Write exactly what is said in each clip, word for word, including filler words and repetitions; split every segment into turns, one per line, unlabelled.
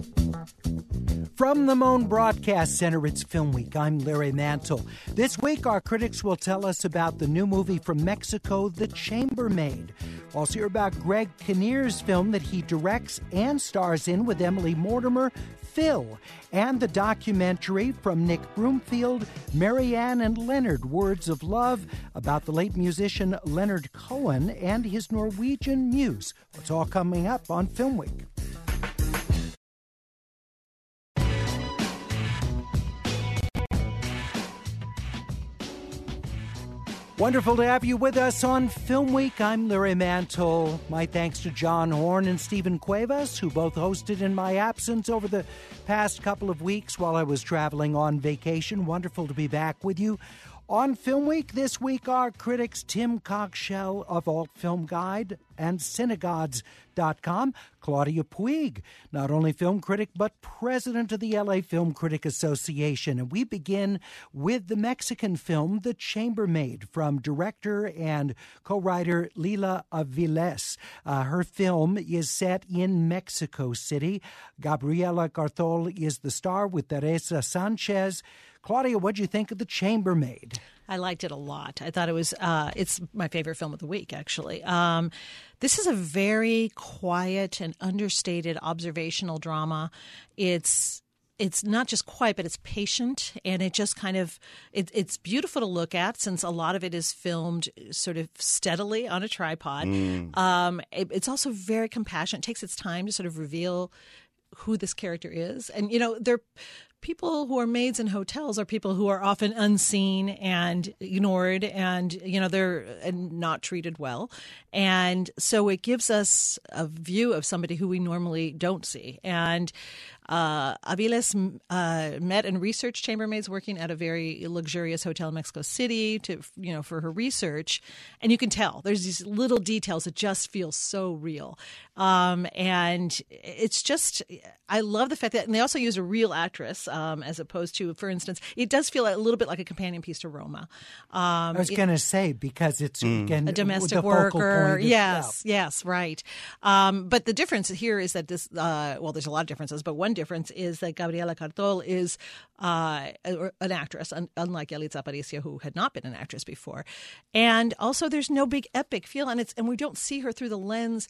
From the Moan Broadcast Center, it's Film Week. I'm Larry Mantle. This week, our critics will tell us about the new movie from Mexico, The Chambermaid. We'll also hear about Greg Kinnear's film that he directs and stars in with Emily Mortimer, Phil, and the documentary from Nick Broomfield, Marianne and Leonard, Words of Love, about the late musician Leonard Cohen and his Norwegian muse. It's all coming up on Film Week. Wonderful to have you with us on Film Week. I'm Larry Mantle. My thanks to John Horn and Stephen Cuevas, who both hosted in my absence over the past couple of weeks while I was traveling on vacation. Wonderful to be back with you. On Film Week this week, our critics Tim Cockshell of Alt Film Guide and Cinegods dot com, Claudia Puig, not only film critic but president of the L A Film Critic Association. And we begin with the Mexican film The Chambermaid from director and co-writer Lila Aviles. Uh, her film is set in Mexico City. Gabriela Cartol is the star with Teresa Sanchez. Claudia, what'd you think of The Chambermaid?
I liked it a lot. I thought it was, uh, it's my favorite film of the week, actually. Um, this is a very quiet and understated observational drama. It's It's not just quiet, but it's patient, and it just kind of it, it's beautiful to look at since a lot of it is filmed sort of steadily on a tripod. Mm. Um, it, it's also very compassionate. It takes its time to sort of reveal who this character is. And, you know, they're people who are maids in hotels are people who are often unseen and ignored and, you know, they're not treated well. And so it gives us a view of somebody who we normally don't see. And Uh, Aviles uh, met and researched chambermaids working at a very luxurious hotel in Mexico City to, you know, for her research. And you can tell there's these little details that just feel so real. Um, and it's just, I love the fact that, and they also use a real actress um, as opposed to, for instance, it does feel a little bit like a companion piece to Roma. Um,
I was going to say, because it's mm. again,
a domestic
the
worker.
Of,
yes,
yeah.
yes, right. Um, but the difference here is that this, uh, well, there's a lot of differences, but one difference is that Gabriela Cartol is uh, an actress, unlike Yalitza Aparicio, who had not been an actress before. And also there's no big epic feel, and it's and we don't see her through the lens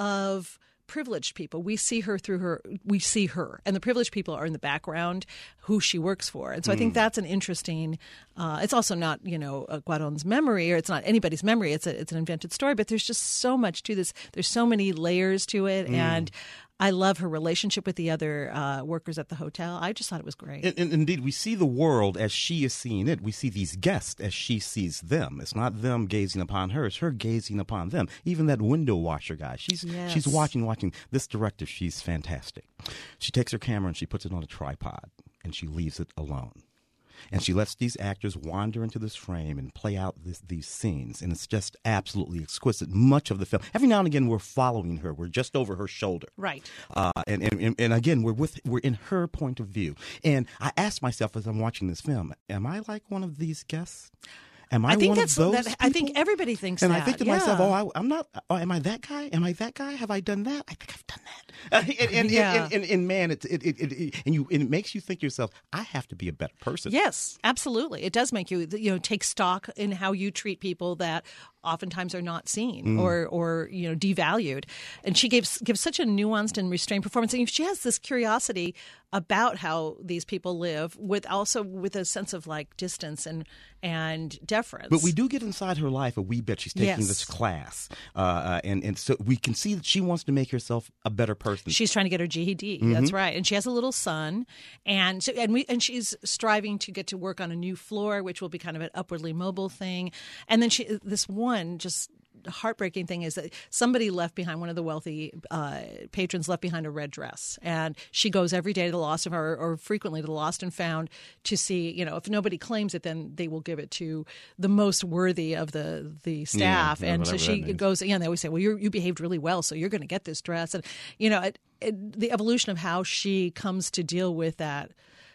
of privileged people. We see her through her, we see her. And the privileged people are in the background, who she works for. And so mm. I think that's an interesting, uh, it's also not, you know, Cuarón's memory, or it's not anybody's memory. It's a, it's an invented story, but there's just so much to this. There's so many layers to it. Mm. And I love her relationship with the other uh, workers at the hotel. I just thought it was great.
And, and indeed, we see the world as she is seeing it. We see these guests as she sees them. It's not them gazing upon her. It's her gazing upon them. Even that window washer guy. She's yes. she's watching, watching. This director, she's fantastic. She takes her camera and she puts it on a tripod and she leaves it alone. And she lets these actors wander into this frame and play out this, these scenes. And it's just absolutely exquisite. Much of the film. Every now and again, we're following her. We're just over her shoulder.
Right.
Uh, and, and, and again, we're with we're in her point of view. And I ask myself as I'm watching this film, am I like one of these guests? Am I,
I think
one
that's,
of those
that, I think everybody thinks
and
that.
And I think to
yeah.
myself, oh, I, I'm not, oh, am I that guy? Am I that guy? Have I done that? I think I've done that. Uh, and, and,
yeah.
and, and, and man, it, it, it, it, and you, and it makes you think to yourself, I have to be a better person.
Yes, absolutely. It does make you, you know, take stock in how you treat people that oftentimes are not seen mm. or, or, you know, devalued. And she gives gives such a nuanced and restrained performance. And she has this curiosity about how these people live, with also with a sense of like distance and and deference.
But we do get inside her life a wee bit. She's taking
yes.
this class, uh, uh, and and so we can see that she wants to make herself a better person.
She's trying to get her G E D. Mm-hmm. That's right, and she has a little son, and so, and we and she's striving to get to work on a new floor, which will be kind of an upwardly mobile thing. And then she this one just. heartbreaking thing is that somebody left behind, one of the wealthy uh, patrons left behind a red dress. And she goes every day to the lost and or, or frequently to the lost and found to see, you know, if nobody claims it, then they will give it to the most worthy of the, the staff.
Yeah,
and so she goes, yeah, and they always say, well, you you behaved really well, so you're going to get this dress. And, you know, it, it, the evolution of how she comes to deal with that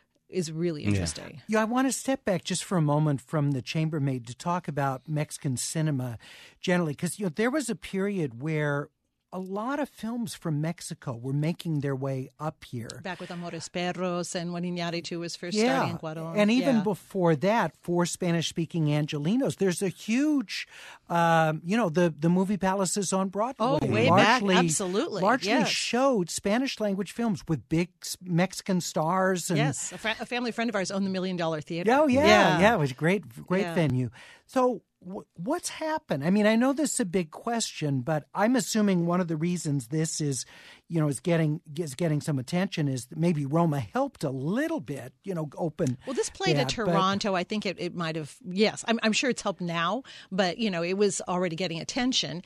is really interesting.
Yeah. yeah, I want to step back just for a moment from The Chambermaid to talk about Mexican cinema generally, because you know there was a period where a lot of films from Mexico were making their way up here.
Back with Amores Perros and when Iñárritu was first
yeah.
starting in Cuarón.
And even
yeah.
before that, for Spanish-speaking Angelinos, there's a huge, um, you know, the, the movie palaces on Broadway.
Oh, way
largely,
back, absolutely.
Largely
yes.
showed Spanish-language films with big Mexican stars. And,
yes, a, fr- a family friend of ours owned the Million Dollar Theater.
Oh, yeah,
yeah.
yeah. It was a great, great
yeah.
venue. So what's happened? I mean, I know this is a big question, but I'm assuming one of the reasons this is, you know, is getting is getting some attention is that maybe Roma helped a little bit, you know, open.
Well, this played
that,
at Toronto. I think it, it might have, yes, I'm, I'm sure it's helped now, but, you know, it was already getting attention.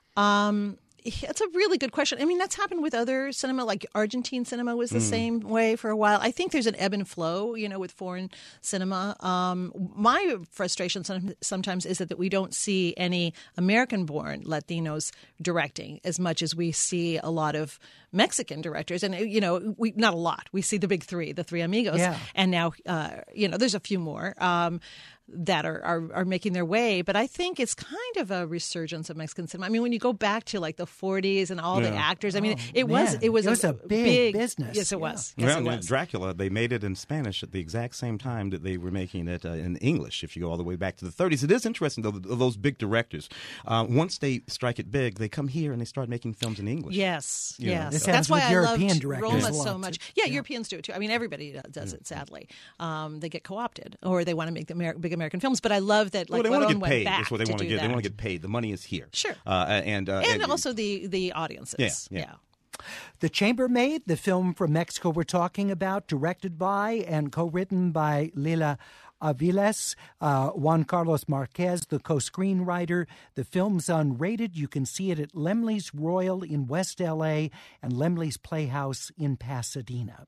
Um It's a really good question. I mean, that's happened with other cinema, like Argentine cinema was the mm. same way for a while. I think there's an ebb and flow, you know, with foreign cinema. Um, my frustration sometimes is that, that we don't see any American-born Latinos directing as much as we see a lot of Mexican directors. And, you know, we not a lot. We see the big three, the Three Amigos.
Yeah.
And now, uh, you know, there's a few more. Um that are, are are making their way. But I think it's kind of a resurgence of Mexican cinema. I mean, when you go back to like the forties and all
yeah.
the actors, I mean,
oh,
it was
man.
it was,
it was
a,
a big,
big
business.
Yes, it
yeah.
was. Yes,
well,
it was.
Dracula, they made it in Spanish at the exact same time that they were making it uh, in English, if you go all the way back to the thirties. It is interesting, though, those big directors. Uh, once they strike it big, they come here and they start making films in English.
Yes,
You know,
yes.
This
That's
happens
why
with
I
European
loved
directors
Roma
a lot,
so much.
too.
Yeah,
Yeah.
Europeans do it, too. I mean, everybody does it, sadly. Um, they get co-opted or they want to make the Amer- big American films. But I love that, like,
well, they want to get
went
paid.
back
That's what they
to
want to
do
get.
that.
They want to get paid. The money is here.
Sure.
Uh, and, uh,
and
and
also the, the audiences.
Yeah, yeah.
The Chambermaid, the film from Mexico we're talking about, directed by and co-written by Lila Aviles, uh, Juan Carlos Marquez, the co-screenwriter. The film's unrated. You can see it at Laemmle's Royal in West L A and Laemmle's Playhouse in Pasadena.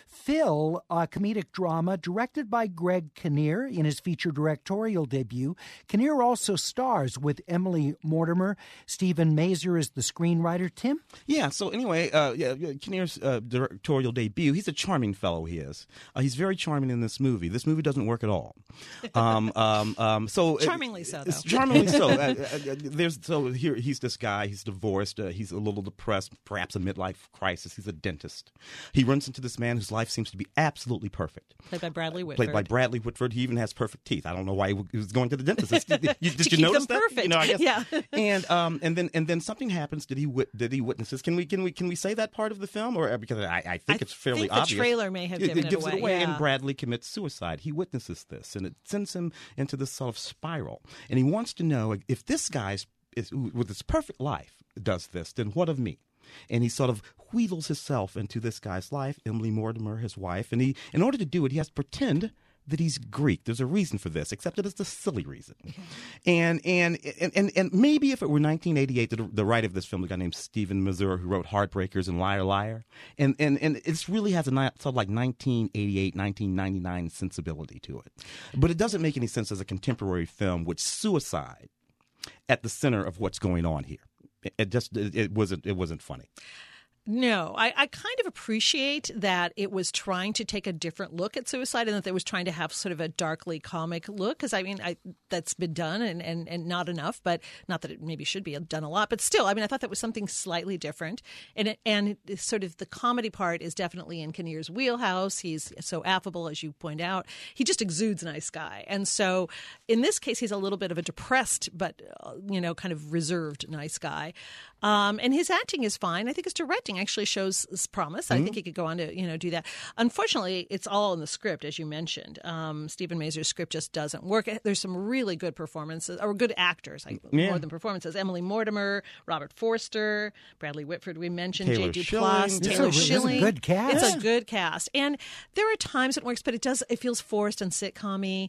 Phil, a comedic drama directed by Greg Kinnear in his feature directorial debut. Kinnear also stars with Emily Mortimer. Stephen Mazur is the screenwriter. Tim?
Yeah, so anyway, uh, yeah, Kinnear's uh, directorial debut, he's a charming fellow, he is. Uh, he's very charming in this movie. This movie doesn't work at all. Um, um, um, so
Charmingly so, though.
It's charmingly so. Uh, uh, there's, so here, he's this guy, he's divorced, uh, he's a little depressed, perhaps a midlife crisis. He's a dentist. He runs into this man whose life seems to be absolutely perfect.
Played by Bradley Whitford.
Played by Bradley Whitford. He even has perfect teeth. I don't know why he was going to the dentist. Did, did, did
to
you
keep
notice
them
that?
perfect.
You know, I guess.
Yeah.
And um, and then and then something happens. Did he wit- did he witness this? Can we can we can we say that part of the film, or because I, I think
I
it's fairly
think the
obvious.
trailer may have given
it,
it
gives
away,
it away.
yeah.
And Bradley commits suicide. He witnesses this, and it sends him into this sort of spiral. And he wants to know if this guy's is, with his perfect life does this, then what of me? And he sort of wheedles himself into this guy's life, Emily Mortimer, his wife. And he, in order to do it, he has to pretend that he's Greek. There's a reason for this, except that it's a silly reason. Okay. And, and and and and maybe if it were nineteen eighty-eight, the, the writer of this film, a guy named Stephen Mazur, who wrote Heartbreakers and Liar Liar, and and and it really has a sort of like nineteen eighty-eight, nineteen ninety-nine sensibility to it. But it doesn't make any sense as a contemporary film with suicide at the center of what's going on here. It just it, it wasn't it wasn't funny.
No, I, I kind of appreciate that it was trying to take a different look at suicide and that it was trying to have sort of a darkly comic look. Because, I mean, I, that's been done and, and, and not enough, but not that it maybe should be done a lot. But still, I mean, I thought that was something slightly different. And it, and it, sort of the comedy part is definitely in Kinnear's wheelhouse. He's so affable, as you point out. He just exudes nice guy. And so in this case, he's a little bit of a depressed but, uh, you know, kind of reserved nice guy. Um, and his acting is fine. I think his directing actually shows promise. Mm-hmm. I think he could go on to, you know, do that. Unfortunately, it's all in the script, as you mentioned. Um, Stephen Mazur's script just doesn't work. There's some really good performances, or good actors, like, yeah. more than performances. Emily Mortimer, Robert Forster, Bradley Whitford, we mentioned,
Taylor
J G
Schilling.
Plus,
It's
Taylor
a,
Schilling.
It's a good cast.
It's
yeah.
a good cast. And there are times it works, but it does. It feels forced and sitcom-y.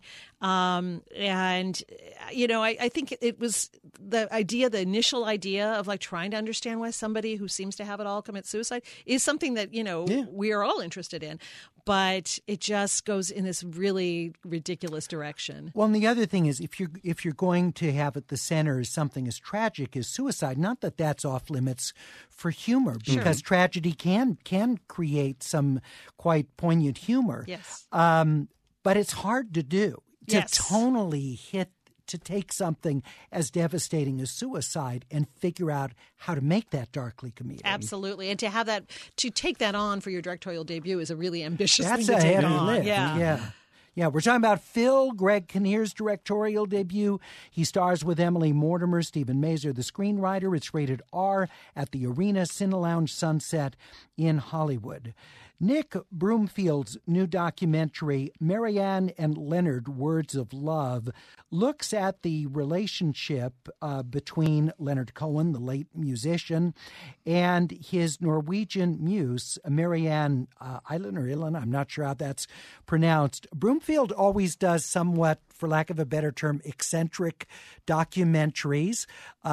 Um, and, you know, I, I think it was the idea, the initial idea of like trying to understand why somebody who seems to have it all commit suicide is something that, you know, yeah. we are all interested in. But it just goes in this really ridiculous direction.
Well, and the other thing is, if you're if you're going to have at the center is something as tragic as suicide, not that that's off limits for humor, because sure. tragedy can can create some quite poignant humor.
Yes,
um, but it's hard to do to
yes.
tonally hit to take something as devastating as suicide and figure out how to make that darkly comedic.
Absolutely. And to have that, to take that on for your directorial debut is a really ambitious
That's
thing to
a
take
heavy
on.
lift.
Yeah.
yeah. Yeah, we're talking about Phil, Greg Kinnear's directorial debut. He stars with Emily Mortimer, Stephen Mazur, the screenwriter. It's rated R at the Arena Cinelounge Sunset in Hollywood. Nick Broomfield's new documentary, Marianne and Leonard, Words of Love, looks at the relationship uh, between Leonard Cohen, the late musician, and his Norwegian muse, Marianne uh, Eilen or Illen, I'm not sure how that's pronounced. Broomfield always does somewhat, for lack of a better term, eccentric documentaries.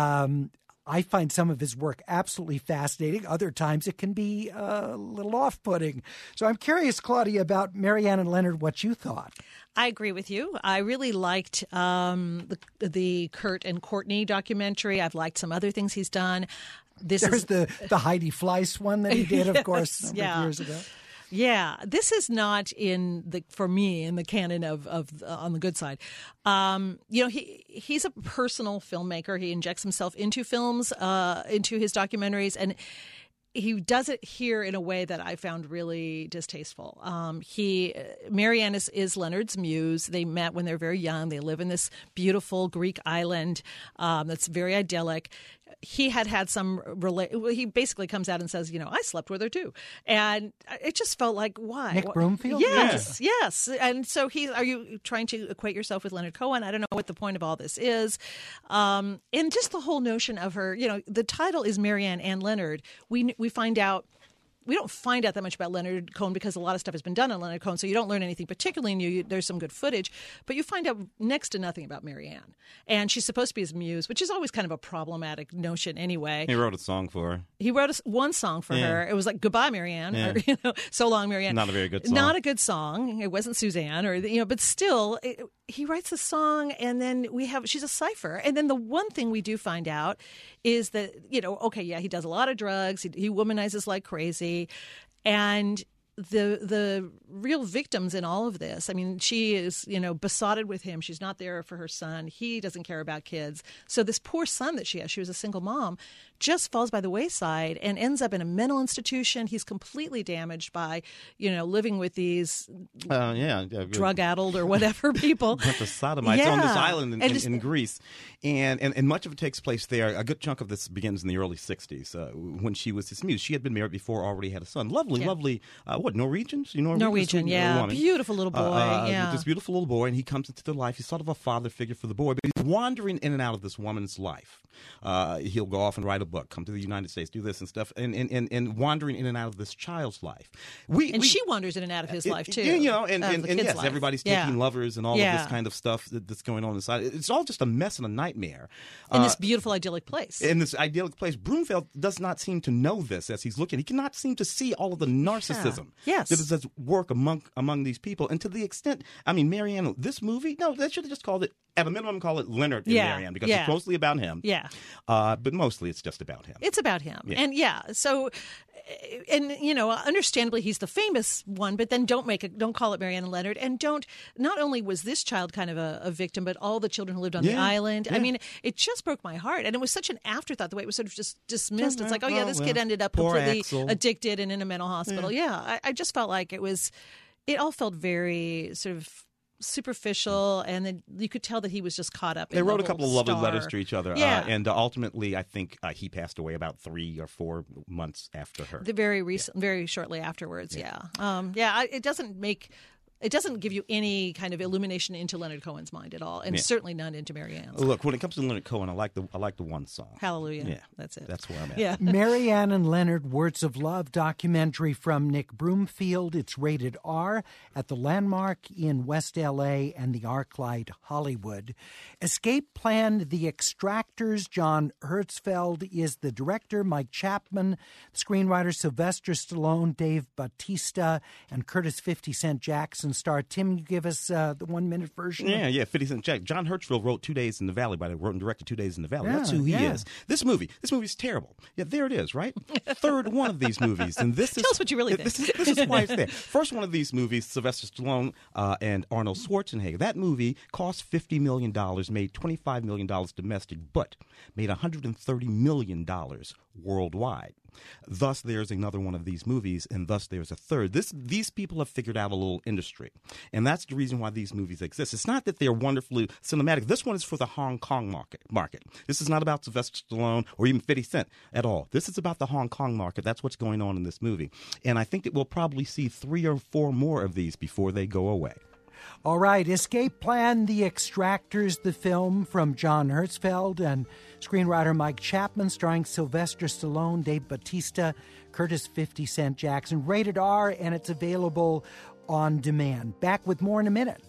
Um I find some of his work absolutely fascinating. Other times it can be a little off-putting. So I'm curious, Claudia, about Marianne and Leonard, what you thought.
I agree with you. I really liked um, the, the Kurt and Courtney documentary. I've liked some other things he's done. This
There's
is
the, the Heidi Fleiss one that he did, of
yes,
course, a number
yeah.
of years ago.
Yeah, this is not in the for me in the canon of of uh, on the good side. Um, you know, he he's a personal filmmaker. He injects himself into films, uh, into his documentaries, and he does it here in a way that I found really distasteful. Um, he, Marianne is, is Leonard's muse. They met when they were very young. They live in this beautiful Greek island um, that's very idyllic. He had had some rela- he basically comes out and says, you know, I slept with her too, and it just felt like, why?
Nick Broomfield?
Yes, yeah. yes. And so he, are you trying to equate yourself with Leonard Cohen? I don't know what the point of all this is, um, and just the whole notion of her. You know, the title is Marianne and Leonard. We we find out. We don't find out that much about Leonard Cohen because a lot of stuff has been done on Leonard Cohen, so you don't learn anything particularly new. You, there's some good footage, but you find out next to nothing about Marianne. And she's supposed to be his muse, which is always kind of a problematic notion anyway.
He wrote a song for her.
He wrote a, one song for
yeah.
her. It was like, Goodbye, Marianne,
yeah.
or, you know, So Long, Marianne.
Not a very good song.
Not a good song. It wasn't Suzanne, or, you know, but still, it, he writes a song, and then we have, she's a cipher. And then the one thing we do find out is that, you know, okay, yeah, he does a lot of drugs. He, he womanizes like crazy. And the the real victims in all of this, I mean, she is, you know, besotted with him. She's not there for her son. He doesn't care about kids. So this poor son that she has, she was a single mom, just falls by the wayside and ends up in a mental institution. He's completely damaged by, you know, living with these
uh, yeah, yeah,
drug-addled or whatever people.
Bunch of sodomites
yeah.
on this island in, in,
just,
in Greece. And, and and much of it takes place there. A good chunk of this begins in the early sixties uh, when she was his muse. She had been married before, already had a son. Lovely,
yeah.
lovely, uh, what, Norwegians? You know,
Norwegian, yeah.
Woman.
Beautiful little boy,
uh, uh,
yeah.
This beautiful little boy, and he comes into their life. He's sort of a father figure for the boy, but he's wandering in and out of this woman's life. Uh, he'll go off and write a book, come to the United States, do this and stuff, and and, and, and wandering in and out of this child's life. We,
and
we,
she wanders in and out of his
it,
life, too.
You know, and,
uh,
and, and yes,
life.
everybody's
yeah.
taking lovers and all
yeah.
of this kind of stuff that, that's going on inside. It's all just a mess and a nightmare.
In
uh,
this beautiful, idyllic place.
In this idyllic place. Broomfield does not seem to know this as he's looking. He cannot seem to see all of the narcissism
yeah. yes.
that is at work among among these people. And to the extent, I mean, Marianne, this movie, no, they should have just called it, at a minimum, call it Leonard and
yeah.
Marianne, because
yeah.
it's mostly about him.
Yeah.
Uh, but mostly it's just about him.
It's about him.
Yeah.
And yeah, so, and you know, understandably he's the famous one, but then don't make it, don't call it Marianne and Leonard, and don't, not only was this child kind of a, a victim, but all the children who lived on
yeah.
the island.
Yeah.
I mean, it just broke my heart. And it was such an afterthought, the way it was sort of just dismissed. It's like, oh yeah, this
well,
kid ended up
poor
completely
Axel.
addicted and in a mental hospital. Yeah, yeah I, I just felt like it was, it all felt very sort of superficial, and then you could tell that he was just caught up.
They
in
wrote
the
a couple of
whole
lovely
star.
letters to each other,
yeah.
uh, and uh, ultimately, I think uh, he passed away about three or four months after her.
The very recent, yeah. very shortly afterwards. Yeah, yeah. Um, yeah I, it doesn't make. It doesn't give you any kind of illumination into Leonard Cohen's mind at all, and
yeah.
certainly none into Marianne's.
Look, when it comes to Leonard Cohen, I like the I like the one song.
Hallelujah.
Yeah,
that's it.
That's where I'm at.
Yeah.
Marianne and Leonard, Words of Love documentary from Nick Broomfield. It's rated R at the Landmark in West L A and the ArcLight Hollywood. Escape Plan, The Extractors. John Hertzfeld is the director. Mike Chapman, screenwriter. Sylvester Stallone, Dave Bautista, and Curtis fifty Cent Jackson Jackson star. Tim, you give us uh, the one-minute version?
Yeah, yeah, fifty Cent Jack. John Hertzfeld wrote Two Days in the Valley, by the way, wrote and directed Two Days in the Valley.
Yeah,
That's who he
yeah.
is. This movie, this movie is terrible. Yeah, there it is, right? Third one of these movies. And this is,
Tell us what you really think.
This is, this is why it's there. First one of these movies, Sylvester Stallone uh, and Arnold Schwarzenegger. That movie cost fifty million dollars, made twenty-five million dollars domestic, but made one hundred thirty million dollars worldwide. Thus, there's another one of these movies, and thus there's a third. This, these people have figured out a little industry, and that's the reason why these movies exist. It's not that they're wonderfully cinematic. This one is for the Hong Kong market. Market. This is not about Sylvester Stallone or even fifty Cent at all. This is about the Hong Kong market. That's what's going on in this movie, and I think that we'll probably see three or four more of these before they go away.
All right, Escape Plan, The Extractors, the film from John Hertzfeld and screenwriter Mike Chapman, starring Sylvester Stallone, Dave Bautista, Curtis fifty Cent Jackson. Rated R, and it's available on demand. Back with more in a minute.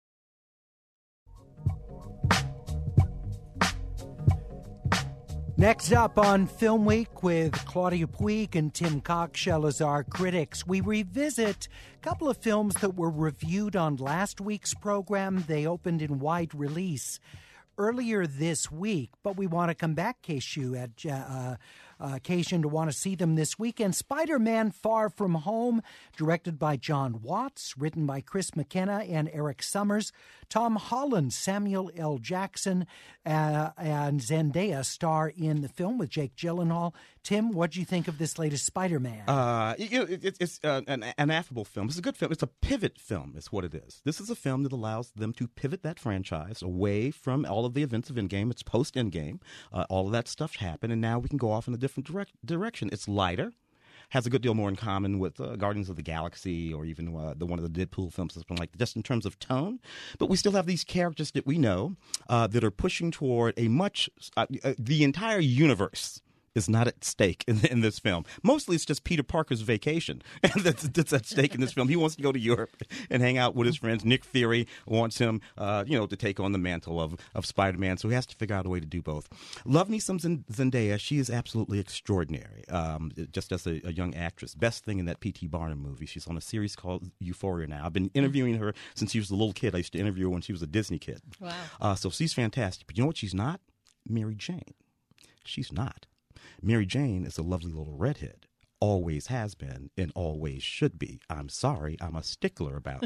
Next up on Film Week with Claudia Puig and Tim Cockshell as our critics, we revisit a couple of films that were reviewed on last week's program. They opened in wide release earlier this week, but we want to come back in case you had uh, uh, occasion to want to see them this weekend. Spider-Man Far From Home, directed by John Watts, written by Chris McKenna and Eric Summers. Tom Holland, Samuel L. Jackson, uh, and Zendaya star in the film with Jake Gyllenhaal. Tim, what do you think of this latest Spider-Man?
Uh, you know, it, it's uh, an, an affable film. It's a good film. It's a pivot film is what it is. This is a film that allows them to pivot that franchise away from all of the events of Endgame. It's post-Endgame. Uh, all of that stuff happened, and now we can go off in a different direct, direction. It's lighter. Has a good deal more in common with uh, Guardians of the Galaxy or even uh, the one of the Deadpool films, something like that, just in terms of tone. But we still have these characters that we know uh, that are pushing toward a much uh, uh, the entire universe is not at stake in, in this film. Mostly it's just Peter Parker's vacation that's, that's at stake in this film. He wants to go to Europe and hang out with his friends. Nick Fury wants him, uh, you know, to take on the mantle of, of Spider-Man, so he has to figure out a way to do both. Love me some Zendaya. She is absolutely extraordinary, um, just as a, a young actress. Best thing in that P T Barnum movie. She's on a series called Euphoria now. I've been interviewing her since she was a little kid. I used to interview her when she was a Disney kid.
Wow.
Uh, so she's fantastic. But you know what she's not? Mary Jane. She's not. Mary Jane is a lovely little redhead. Always has been and always should be. I'm sorry, I'm a stickler about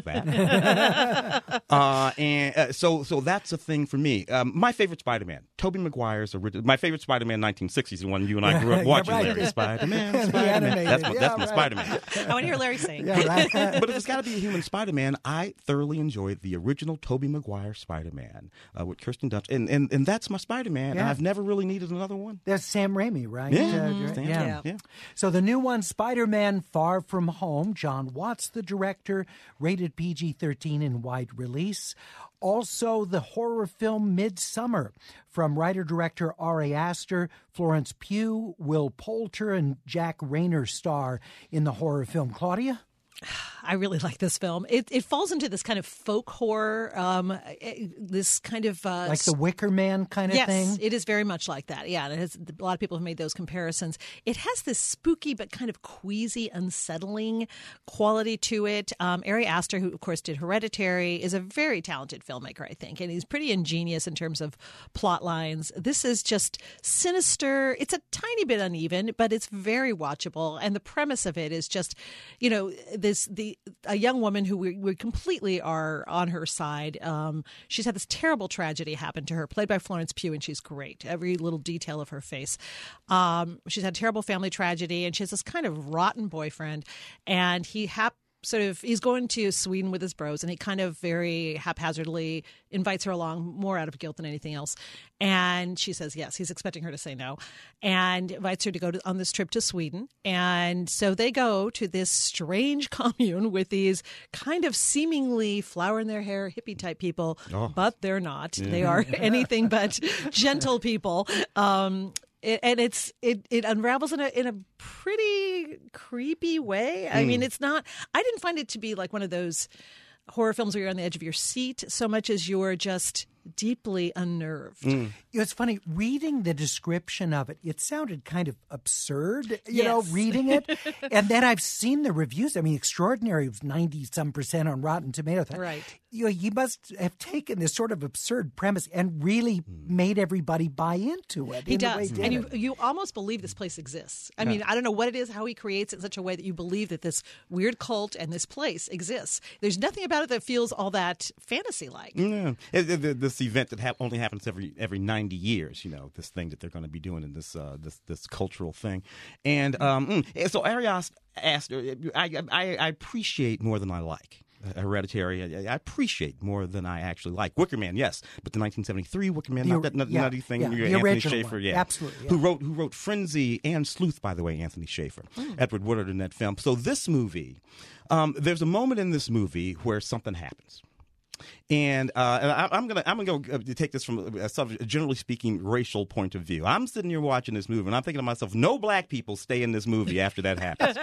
that. uh, and uh, so, so that's a thing for me. Um, my favorite Spider-Man, Tobey Maguire's original. My favorite Spider-Man, nineteen sixties, the one you and I grew up watching.
Yeah, right.
Larry. Spider-Man, Spider-Man. That's my,
yeah,
that's my
right.
Spider-Man.
I want to hear Larry sing.
Yeah, right.
But if it's got to be a human Spider-Man, I thoroughly enjoyed the original Tobey Maguire Spider-Man uh, with Kirsten Dunst, and and and that's my Spider-Man.
Yeah.
And I've never really needed another one.
That's Sam Raimi, right?
Yeah,
Uh,
mm-hmm.
direct-
yeah.
Yeah.
yeah.
So the new one, Spider-Man Far From Home, John Watts, the director, rated P G thirteen in wide release. Also, the horror film Midsummer from writer-director Ari Aster, Florence Pugh, Will Poulter, and Jack Rayner star in the horror film. Claudia?
I really like this film. It it falls into this kind of folk horror, um, this kind of uh,
Like the Wicker Man kind of
yes,
thing?
Yes, it is very much like that. Yeah, and it has, a lot of people have made those comparisons. It has this spooky but kind of queasy, unsettling quality to it. Um, Ari Aster, who of course did Hereditary, is a very talented filmmaker, I think, and he's pretty ingenious in terms of plot lines. This is just sinister. It's a tiny bit uneven, but it's very watchable, and the premise of it is just, you know, this the a young woman who we, we completely are on her side. Um, she's had this terrible tragedy happen to her, played by Florence Pugh, and she's great. Every little detail of her face. Um, she's had a terrible family tragedy, and she has this kind of rotten boyfriend, and he hap- sort of he's going to Sweden with his bros, and he kind of very haphazardly invites her along, more out of guilt than anything else. And she says yes. He's expecting her to say no, and invites her to go to, on this trip to Sweden. And so they go to this strange commune with these kind of seemingly flower in their hair hippie type people,
Oh.
but they're not. Yeah. They are anything but gentle people. Um, It, and it's it, it unravels in a in a pretty creepy way. I mm. mean, it's not. I didn't find it to be like one of those horror films where you're on the edge of your seat so much as you're just deeply unnerved.
Mm. It's funny, reading the description of it, it sounded kind of absurd, you
yes.
know, reading it. And then I've seen the reviews. I mean, Extraordinary was ninety-some percent on Rotten Tomatoes.
Right.
You know, you must have taken this sort of absurd premise and really mm. made everybody buy into it.
He
in
does.
The way
and
he
you, you almost believe this place exists. I yeah. mean, I don't know what it is, how he creates it in such a way that you believe that this weird cult and this place exists. There's nothing about it that feels all that fantasy-like.
Yeah. This event that ha- only happens every every ninety years, you know, this thing that they're going to be doing in this uh, this this cultural thing. And um, so Arias asked, I, I, I appreciate more than I like. Hereditary, I appreciate more than I actually like. Wicker Man, yes, but the nineteen seventy-three Wicker Man, the, not that nut, yeah, nutty thing.
Yeah, the
Anthony
original
Schaefer,
one.
yeah,
Absolutely, yeah.
who wrote who wrote Frenzy and Sleuth, by the way, Anthony Schaefer, mm. Edward Woodward in that film. So this movie, um, there's a moment in this movie where something happens. And, uh, and I, I'm gonna I'm gonna go uh, take this from a subject, generally speaking, racial point of view. I'm sitting here watching this movie, and I'm thinking to myself, no black people stay in this movie after that happens.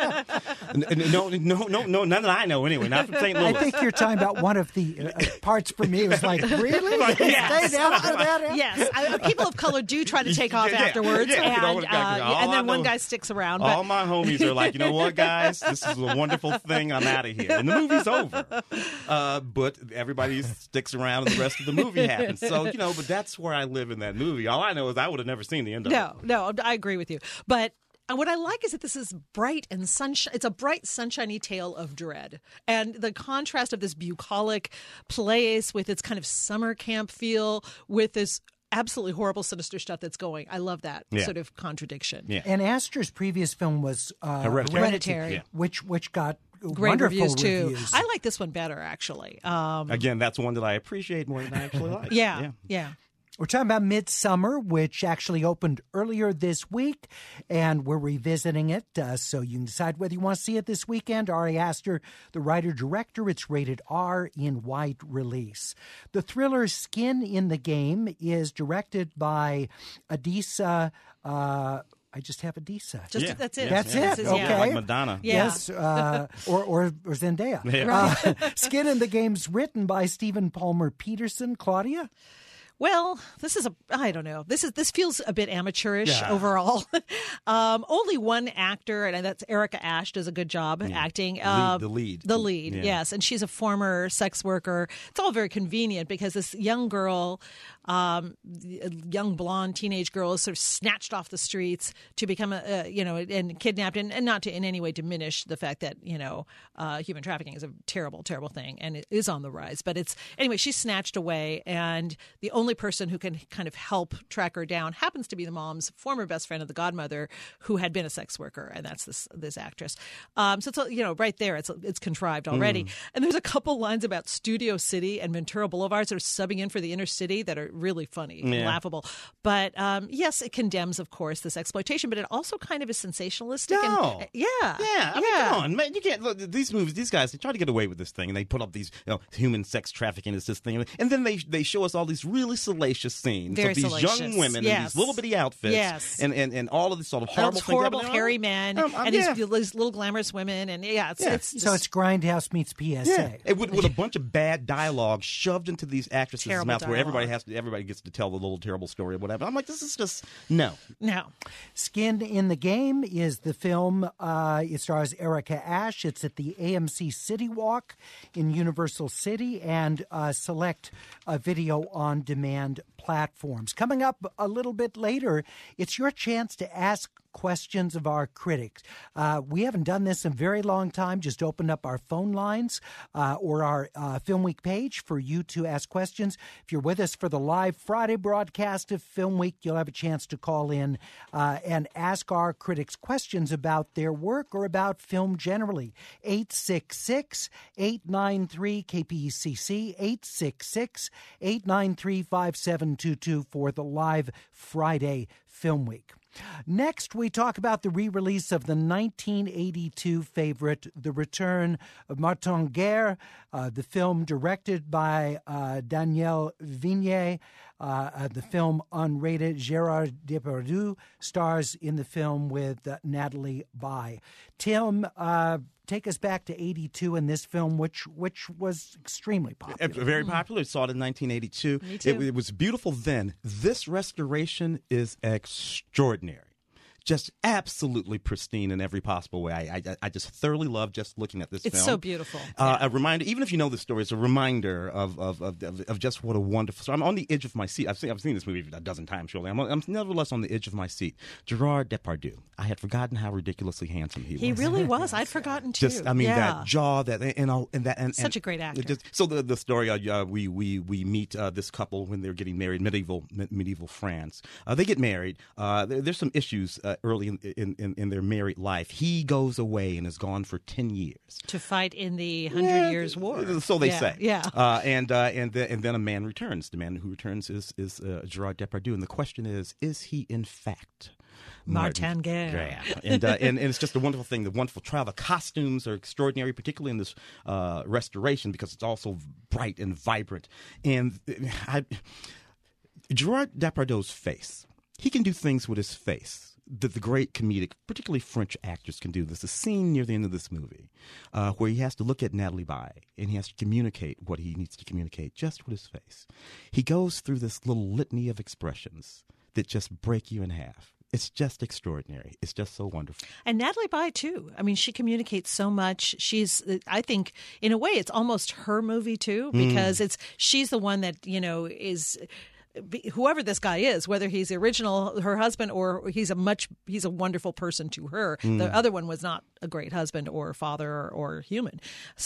no, no, no, no, none that I know anyway. Not from Saint Louis.
I think you're talking about one of the uh, parts for me. It was like, really?
Like,
yes. Stay down for that?
Yes, I, people of color do try to take off
yeah,
afterwards,
yeah,
and,
you know,
uh, yeah, and then one
know,
guy sticks around.
All
but...
my homies are like, you know what, guys, this is a wonderful thing. I'm out of here, and the movie's over. Uh, but everybody sticks around, and the rest of the movie happens. So, you know, but that's where I live in that movie. All I know is I would have never seen the end of
no,
it.
No, no, I agree with you. But what I like is that this is bright and sunshine. It's a bright, sunshiny tale of dread. And the contrast of this bucolic place with its kind of summer camp feel with this absolutely horrible, sinister stuff that's going. I love that yeah. sort of contradiction.
Yeah.
And Astor's previous film was uh,
Hereditary,
Hereditary yeah. which which got
great
wonderful
reviews too.
Reviews.
I like this one better, actually. Um,
Again, that's one that I appreciate more than I actually like.
yeah, yeah. yeah.
We're talking about Midsummer, which actually opened earlier this week, and we're revisiting it, uh, so you can decide whether you want to see it this weekend. Ari Aster, the writer-director, it's rated R in wide release. The thriller Skin in the Game is directed by Adisa... Uh, I just have Adisa.
Just
yeah.
That's it.
That's
yeah.
it.
Is,
okay.
yeah.
Like Madonna.
Yeah.
Yes, uh, or, or or Zendaya.
Yeah.
Right. Uh, Skin in the Game's written by Stephen Palmer Peterson. Claudia?
Well, this is a I don't know. This is this feels a bit amateurish
yeah.
overall. um, only one actor, and that's Erica Ash, does a good job
yeah.
acting.
Lead,
uh,
the lead,
the lead,
yeah.
yes, and she's a former sex worker. It's all very convenient because this young girl, um, a young blonde teenage girl, is sort of snatched off the streets to become a, a you know and kidnapped, and, and not to in any way diminish the fact that you know uh, human trafficking is a terrible, terrible thing, and it is on the rise. But it's anyway, she's snatched away, and the only person who can kind of help track her down happens to be the mom's former best friend of the godmother, who had been a sex worker, and that's this this actress. Um, so it's you know right there, it's it's contrived already. Mm. And there's a couple lines about Studio City and Ventura Boulevard sort of subbing in for the inner city that are really funny, yeah. and laughable. But um, yes, it condemns, of course, this exploitation, but it also kind of is sensationalistic.
No.
And, yeah,
yeah. I mean,
yeah.
come on, man, you can't look these movies. These guys, they try to get away with this thing, and they put up these you know, human sex trafficking is this thing, and then they they show us all these really salacious scenes
Very
of these
salacious.
young women
yes.
in these little bitty outfits,
yes.
and, and and all of these sort of horrible,
things horrible
things
hairy men,
um, um,
and
yeah.
these, these little glamorous women, and yeah, it's,
yeah.
it's just,
so it's Grindhouse meets P S A.
Yeah. It, with, with a bunch of bad dialogue shoved into these actresses'
Terrible
mouths, where everybody
dialogue.
has to, everybody gets to tell the little terrible story or whatever. I'm like, this is just no,
no.
Skin in the Game is the film. Uh, it stars Erica Ash. It's at the A M C City Walk in Universal City and uh, select uh, video on demand platforms. Coming up a little bit later, it's your chance to ask questions of our critics. Uh, we haven't done this in a very long time. Just opened up our phone lines uh, or our uh, Film Week page for you to ask questions. If you're with us for the live Friday broadcast of Film Week, you'll have a chance to call in uh, and ask our critics questions about their work or about film generally. eight six six, eight nine three, K P E C C, eight six six, eight nine three, five seven two two for the live Friday Film Week. Next, we talk about the re-release of the nineteen eighty-two favorite, The Return of Martin Guerre, uh, the film directed by uh, Daniel Vignier. Uh, uh, the film unrated. Gérard Depardieu stars in the film with uh, Natalie Baye. Tim, uh, take us back to eighty-two in this film, which which was extremely popular.
Very popular. It saw it in nineteen eighty-two.
Me too.
It, it was beautiful then. This restoration is extraordinary. Just absolutely pristine in every possible way. I, I I just thoroughly love just looking at this
it's
film.
It's so beautiful.
Uh,
yeah.
A reminder, even if you know the story, it's a reminder of of, of of of just what a wonderful. So I'm on the edge of my seat. I've seen I've seen this movie a dozen times. Surely, I'm, I'm nevertheless on the edge of my seat. Gerard Depardieu. I had forgotten how ridiculously handsome he was.
He really was. I'd forgotten too.
Just I mean
yeah.
that jaw, that and all and that and
such
and
a great actor.
Just, so the the story, uh, we we we meet uh, this couple when they're getting married, medieval medieval France. Uh, they get married. Uh, there, there's some issues uh, early in, in In, in their married life. He goes away and is gone for ten years
to fight in the Hundred
yeah,
Years' War.
So they
yeah,
say.
Yeah.
Uh, and uh, and the, and then a man returns. The man who returns is is uh, Gerard Depardieu. And the question is: is he in fact
Martin Guerre?
Yeah. And, uh, and and it's just a wonderful thing. The wonderful trial. The costumes are extraordinary, particularly in this uh, restoration, because it's also bright and vibrant. And I, Gerard Depardieu's face. He can do things with his face that the great comedic, particularly French actors, can do. There's a scene near the end of this movie uh, where he has to look at Natalie Baye and he has to communicate what he needs to communicate just with his face. He goes through this little litany of expressions that just break you in half. It's just extraordinary. It's just so wonderful.
And Natalie Baye, too. I mean, she communicates so much. She's, I think, in a way, it's almost her movie, too, because mm. it's she's the one that, you know, is... whoever this guy is, whether he's the original, her husband, or he's a much, he's a wonderful person to her. Mm. The other one was not a great husband or father or, or human.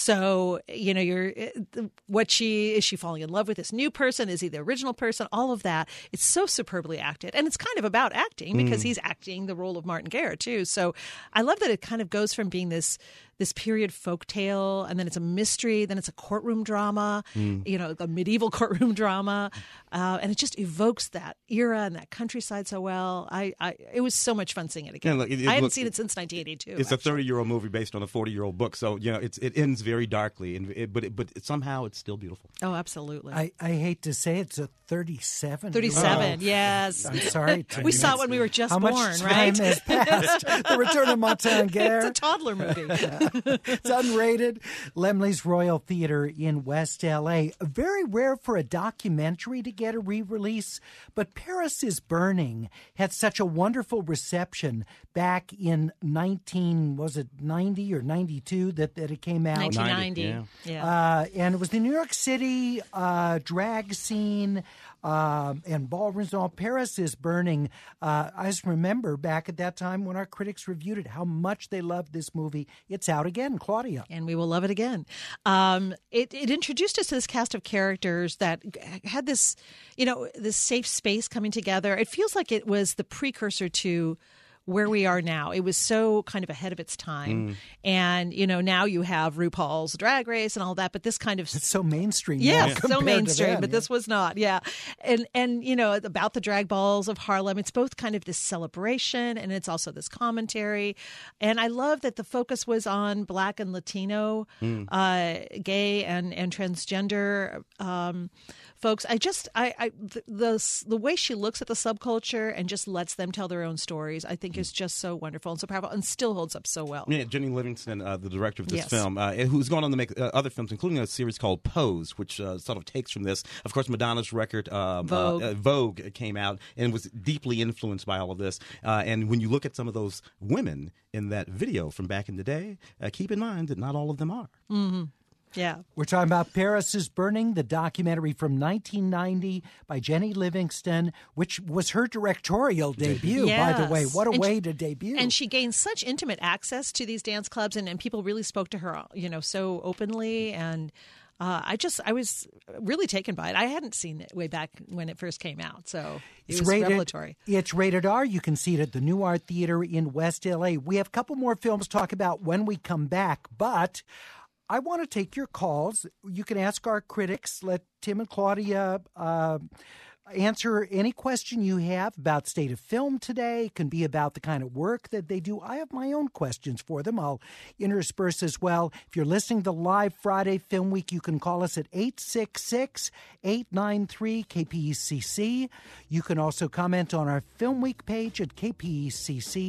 So, you know, you're, what she, is she falling in love with this new person? Is he the original person? All of that. It's so superbly acted. And it's kind of about acting because mm. he's acting the role of Martin Guerre too. So I love that it kind of goes from being this, this period folktale, and then it's a mystery, then it's a courtroom drama, mm. you know, a medieval courtroom drama, uh, and it just evokes that era and that countryside so well. I, I it was so much fun seeing it again. Yeah, look, it, it, I hadn't look, seen it since nineteen eighty-two.
It's actually. a thirty-year-old movie based on a forty-year-old book, so you know it's it ends very darkly, and it, but it, but it, somehow it's still beautiful.
Oh, absolutely.
I, I hate to say it's a thirty-seven.
thirty-seven, oh. yes.
I'm sorry.
we saw it when we were just
How
born,
much time
right?
has passed? The Return of Martin Guerre.
It's a toddler movie.
It's unrated. Laemmle's Royal Theater in West L A. Very rare for a documentary to get a re-release, but Paris is Burning had such a wonderful reception back in nineteen, was it ninety or ninety-two that, that it came out?
nineteen ninety, yeah.
yeah. Uh, and it was the New York City uh, drag scene um, and ballrooms and all. Paris is Burning. Uh, I just remember back at that time when our critics reviewed it, how much they loved this movie. It's out again, Claudia.
And we will love it again. Um, it, it introduced us to this cast of characters that had this, you know, this safe space coming together. It feels like it was the precursor to where we are now. It was so kind of ahead of its time. Mm. And, you know, now you have RuPaul's Drag Race and all that, but this kind of...
It's so mainstream.
Yeah,
now,
so mainstream,
them,
but
yeah.
this was not. Yeah. And, and, you know, about the drag balls of Harlem, it's both kind of this celebration and it's also this commentary. And I love that the focus was on Black and Latino, mm. uh, gay and, and transgender um, folks. I just, I, I the, the the way she looks at the subculture and just lets them tell their own stories, I think is just so wonderful and so powerful and still holds up so well.
Yeah, Jenny Livingston, uh, the director of this
yes.
film, uh, who's gone on to make uh, other films, including a series called Pose, which uh, sort of takes from this. Of course, Madonna's record, um,
Vogue.
Uh, uh, Vogue, came out and was deeply influenced by all of this. Uh, and when you look at some of those women in that video from back in the day, uh, keep in mind that not all of them are.
Mm-hmm. Yeah.
We're talking about Paris is Burning, the documentary from nineteen ninety by Jenny Livingston, which was her directorial debut,
yes.
by the way. What a
and
way
she,
to debut.
And she gained such intimate access to these dance clubs, and, and people really spoke to her, you know, so openly. And uh, I just, I was really taken by it. I hadn't seen it way back when it first came out, so it
it's
was
rated,
revelatory.
It's rated R. You can see it at the New Art Theater in West L A. We have a couple more films to talk about when we come back, but I want to take your calls. You can ask our critics. Let Tim and Claudia uh, answer any question you have about state of film today. It can be about the kind of work that they do. I have my own questions for them. I'll intersperse as well. If you're listening to Live Friday Film Week, you can call us at eight six six, eight nine three, K P E C C. You can also comment on our Film Week page at K P E C C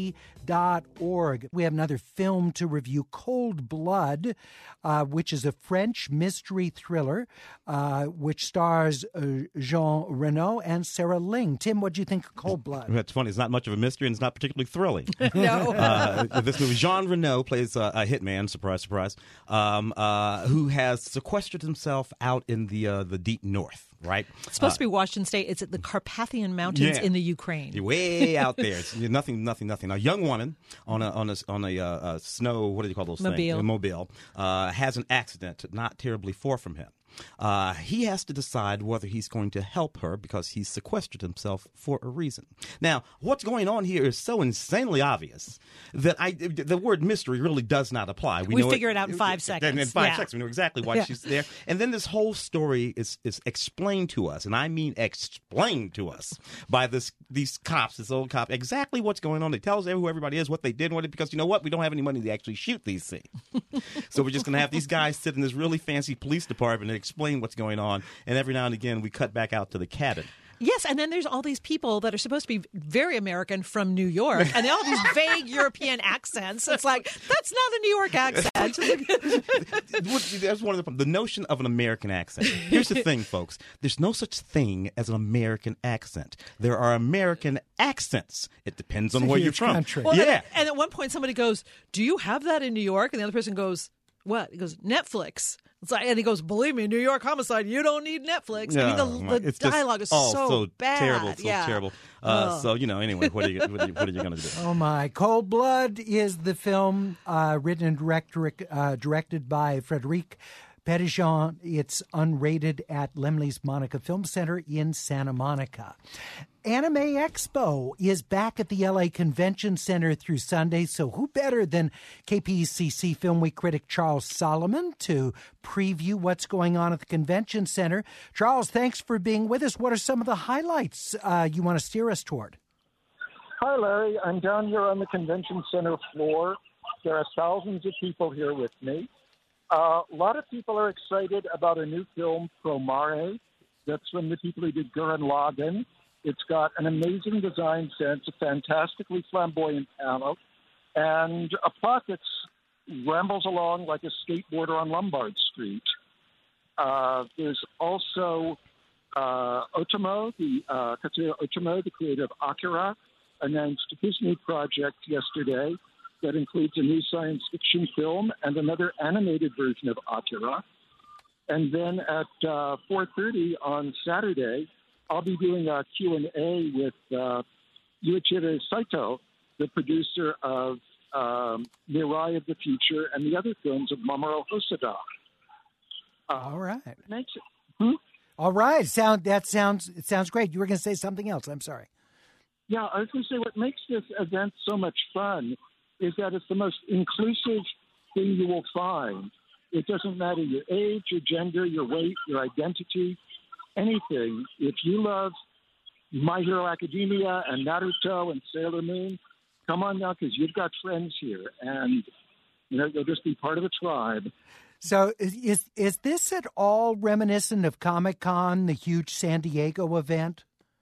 dot org. We have another film to review, Cold Blood, uh, which is a French mystery thriller, uh, which stars uh, Jean Reno and Sarah Ling. Tim, what do you think of Cold Blood?
That's funny. It's not much of a mystery, and it's not particularly thrilling.
No.
uh, this movie, Jean Reno plays uh, a hitman, surprise, surprise, um, uh, who has sequestered himself out in the uh, the deep north. Right,
it's supposed
uh,
to be Washington State. It's at the Carpathian Mountains
yeah.
in the Ukraine.
You're way out there. It's nothing, nothing, nothing. A young woman on a on a on a uh, uh, snow. What do you call those
Mobile.
things? A mobile uh, has an accident not terribly far from him. Uh, he has to decide whether he's going to help her because he's sequestered himself for a reason. Now, what's going on here is so insanely obvious that I the word mystery really does not apply.
We, we figure
it,
it out in five seconds.
In five
yeah.
seconds, we know exactly why
yeah.
she's there. And then this whole story is is explained to us, and I mean explained to us by this these cops, this old cop, exactly what's going on. They tell us who everybody is, what they did, what it, because you know what? We don't have any money to actually shoot these things. So we're just going to have these guys sit in this really fancy police department and explain what's going on, and every now and again we cut back out to the cabin.
Yes, and then there's all these people that are supposed to be very American from New York, and they all have these vague European accents. It's like, that's not a New York accent.
That's one of the the notion of an American accent. Here's the thing, folks. There's no such thing as an American accent. There are American accents. It depends on
It's a
where you're
huge
from.
country.
Well,
yeah.
And, and at one point somebody goes, do you have that in New York? And the other person goes, what? He goes, Netflix. It's like, and he goes, believe me, New York homicide, you don't need Netflix.
No,
I mean, the, the
it's just,
dialogue is
oh,
so,
so
bad.
terrible, so
yeah.
terrible. Uh,
Oh.
So, you know, anyway, what are you, what are you, what are you going to do?
Oh, my. Cold Blood is the film uh, written and director, uh, directed by Frédéric Petitjean. It's unrated at Lemley's Monica Film Center in Santa Monica. Anime Expo is back at the L A Convention Center through Sunday, so who better than K P C C Film Week critic Charles Solomon to preview what's going on at the Convention Center. Charles, thanks for being with us. What are some of the highlights uh, you want to steer us toward?
Hi, Larry. I'm down here on the Convention Center floor. There are thousands of people here with me. Uh, a lot of people are excited about a new film, Promare. That's from the people who did Gurren Lagann. It's got an amazing design sense, a fantastically flamboyant panel, and a plot that rambles along like a skateboarder on Lombard Street. Uh, there's also uh, Otomo, the uh, Katsuya Otomo, the creator of Akira, announced his new project yesterday that includes a new science fiction film and another animated version of Akira. And then at uh, four thirty on Saturday, I'll be doing a Q and A with uh, Yuichiro Saito, the producer of um, Mirai of the Future and the other films of Mamoru Hosoda. Uh,
All right.
Makes it, hmm?
All right. Sound that sounds it sounds great. You were going to say something else. I'm sorry.
Yeah, I was going to say what makes this event so much fun is that it's the most inclusive thing you will find. It doesn't matter your age, your gender, your weight, your identity, anything. If you love My Hero Academia and Naruto and Sailor Moon, come on now because you've got friends here, and you know you'll just be part of a tribe.
So is is this at all reminiscent of Comic-Con, the huge San Diego event?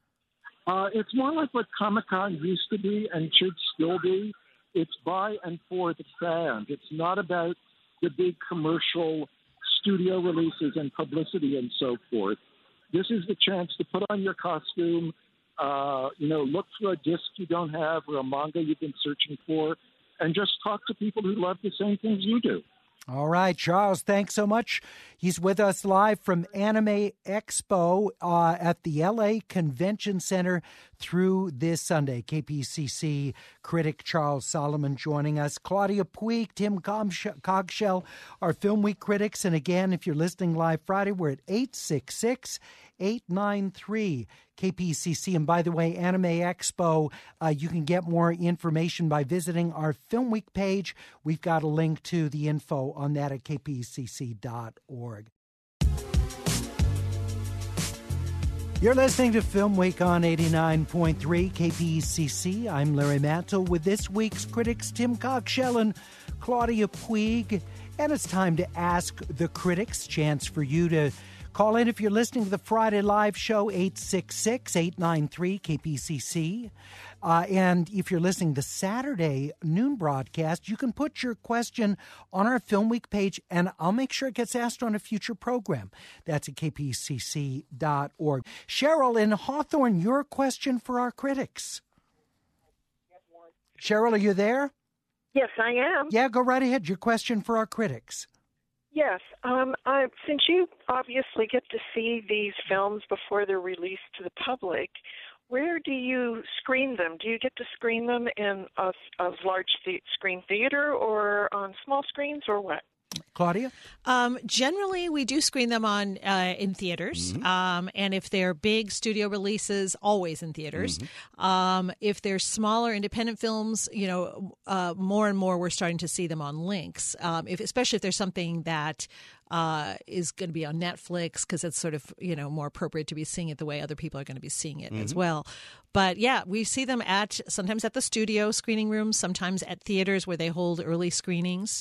Uh, it's more like what Comic-Con used to be and should still be. It's by and for the fans. It's not about the big commercial studio releases and publicity and so forth. This is the chance to put on your costume, uh, you know, look for a disc you don't have or a manga you've been searching for, and just talk to people who love the same things you do.
All right, Charles, thanks so much. He's with us live from Anime Expo uh, at the L A Convention Center through this Sunday. K P C C critic Charles Solomon joining us. Claudia Puig, Tim Cogshell, our Film Week critics. And again, if you're listening live Friday, we're at eight six six, eight nine three, K P C C. And by the way, Anime Expo, uh, you can get more information by visiting our Film Week page. We've got a link to the info on that at k p c c dot org. You're listening to Film Week on eighty-nine point three K P C C. I'm Larry Mantle with this week's critics, Tim Cogshell and Claudia Puig. And it's time to ask the critics. Chance for you to Call in if you're listening to the Friday Live Show, eight six six, eight nine three, K P C C. Uh, and if you're listening to the Saturday noon broadcast, you can put your question on our Film Week page, and I'll make sure it gets asked on a future program. That's at k p c c dot org. Cheryl in Hawthorne, your question for our critics. Cheryl, are you there?
Yes, I am.
Yeah, go right ahead. Your question for our critics.
Yes. Um, I, since you obviously get to see these films before they're released to the public, where do you screen them? Do you get to screen them in a, a large th- screen theater or on small screens or what?
Claudia?
Um, generally, we do screen them on uh, in theaters, mm-hmm. um, and if they're big studio releases, always in theaters. Mm-hmm. Um, if they're smaller independent films, you know, uh, more and more we're starting to see them on links. Um, if, especially if there's something that uh, is going to be on Netflix, because it's sort of, you know, more appropriate to be seeing it the way other people are going to be seeing it mm-hmm. as well. But yeah, we see them at sometimes at the studio screening rooms, sometimes at theaters where they hold early screenings.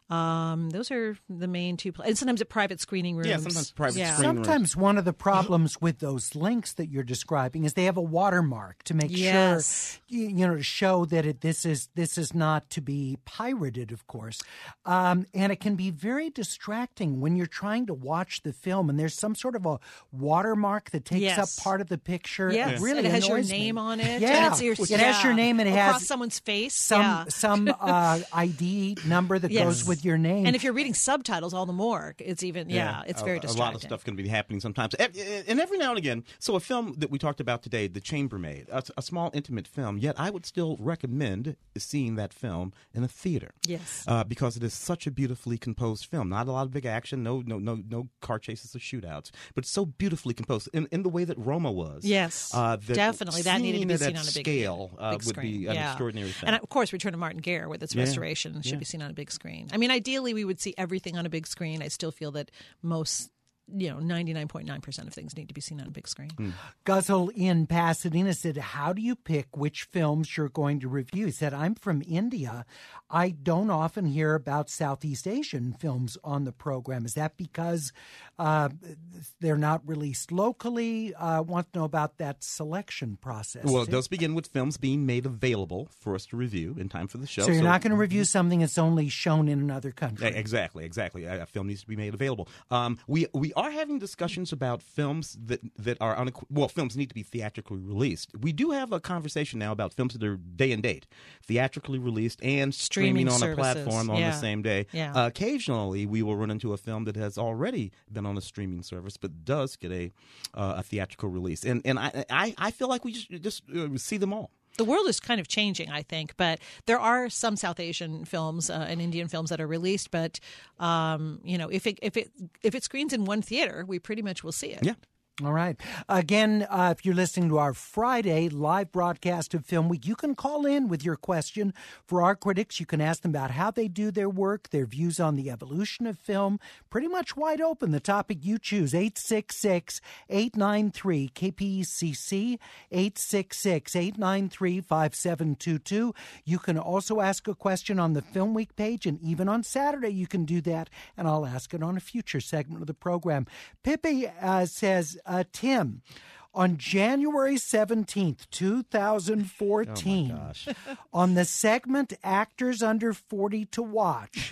Um, those are the main two, pl- and sometimes at private screening rooms.
Yeah, sometimes private
yeah.
screening
Sometimes
rooms.
One of the problems with those links that you're describing is they have a watermark to make
yes.
sure, you, you know, to show that it, this is this is not to be pirated, of course. Um, and it can be very distracting when you're trying to watch the film and there's some sort of a watermark that takes
yes.
up part of the picture.
Yes,
It really
and it has your
annoys
name
me.
on it.
Yeah,
and it's your,
it
yeah.
has your name and it
across
has
someone's face.
some
yeah.
some uh, I D number that
yes.
goes with your name.
And if you're reading subtitles, all the more. It's even, yeah, yeah it's very
a,
distracting.
A lot of stuff can be happening sometimes. And every now and again, so a film that we talked about today, The Chambermaid, a, a small, intimate film, yet I would still recommend seeing that film in a theater.
Yes.
Uh, because it is such a beautifully composed film. Not a lot of big action, no no, no, no car chases or shootouts, but it's so beautifully composed in, in the way that Roma was.
Yes,
uh, that
definitely. That needed to be seen on a big
scale uh,
big
would
screen.
be an
yeah.
extraordinary film.
And of course, Return to Martin Gare with its
yeah.
restoration should
yeah.
be seen on a big screen. I mean, ideally, we would see everything on a big screen. I still feel that most, you know, ninety-nine point nine percent of things need to be seen on a big screen.
Mm.
Guzzle in Pasadena said, how do you pick which films you're going to review? He said, I'm from India. I don't often hear about Southeast Asian films on the program. Is that because uh, they're not released locally? I uh, want to know about that selection process.
Well, it does begin with films being made available for us to review in time for the show.
So you're
so,
not going to review something that's only shown in another country.
Exactly, exactly. A film needs to be made available. Um, we we are having discussions about films that, that are, unequ- well, films need to be theatrically released. We do have a conversation now about films that are day and date, theatrically released and streaming, streaming on
services.
a platform on
yeah.
the same day.
Yeah.
Uh, occasionally, we will run into a film that has already been on a streaming service but does get a uh, a theatrical release. And and I I, I feel like we just, just uh, see them all.
The world is kind of changing, I think, but there are some South Asian films uh, and Indian films that are released. But um, you know, if it if it if it screens in one theater, we pretty much will see it.
Yeah.
All right. Again, uh, if you're listening to our Friday live broadcast of Film Week, you can call in with your question for our critics. You can ask them about how they do their work, their views on the evolution of film. Pretty much wide open, the topic you choose. eight six six, eight nine three, K P C C, eight six six, eight nine three, five seven two two. You can also ask a question on the Film Week page, and even on Saturday you can do that, and I'll ask it on a future segment of the program. Pippi uh, says... Uh, Tim, on January seventeenth, twenty fourteen,
oh my gosh.
on the segment Actors Under forty to Watch,